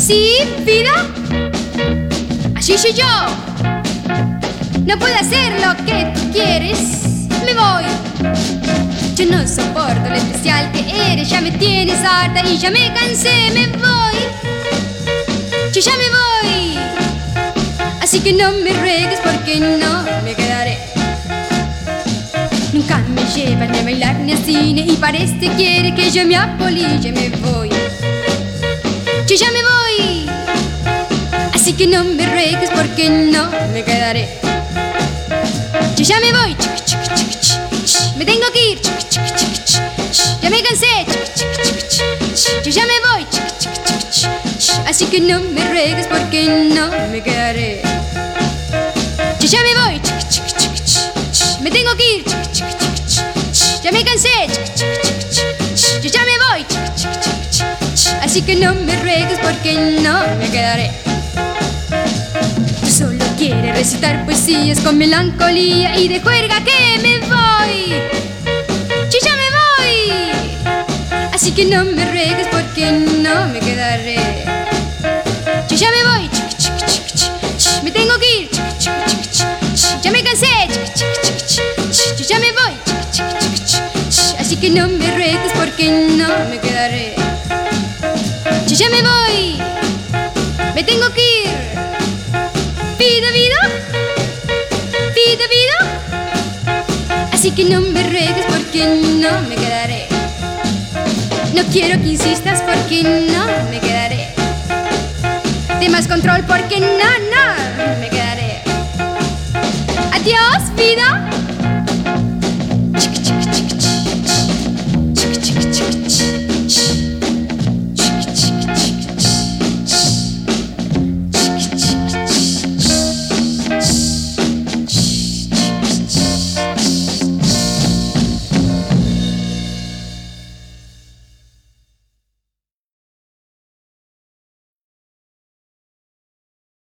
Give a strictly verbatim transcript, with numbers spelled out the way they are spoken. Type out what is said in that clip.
¿Sí, vida? Así soy yo. No puedo hacer lo que tú quieres. Me voy. Yo no soporto lo especial que eres. Ya me tienes harta y ya me cansé. Me voy. Yo ya me voy. Así que no me ruegues porque no me quedaré. Nunca me llevan ni a bailar ni al cine y parece quiere que yo me apolille. Me voy. Yo ya me voy. Así que no me ruegues porque no me quedaré. Yo ya me voy. Me tengo que ir. Ya me cansé. Yo ya me voy. Así que no me ruegues porque no me quedaré. Yo ya me voy. Me tengo que ir. Ya me cansé. Yo ya me voy. Así que no me ruegues porque no me quedaré. Tú solo quieres recitar poesías con melancolía y de juerga que me voy. Yo ya me voy. Así que no me ruegues porque no me quedaré. Yo ya me voy. Me tengo que ir. Ya me cansé. Yo ya me voy. Así que no me ruegues porque no me quedaré. Yo ya me voy. Me tengo que ir. Vida, vida. Vida, vida. Así que no me ruegues porque no me quedaré. No quiero que insistas porque no me quedaré. De más control porque no, no me quedaré. Adiós, vida. Chiqui, chiqui.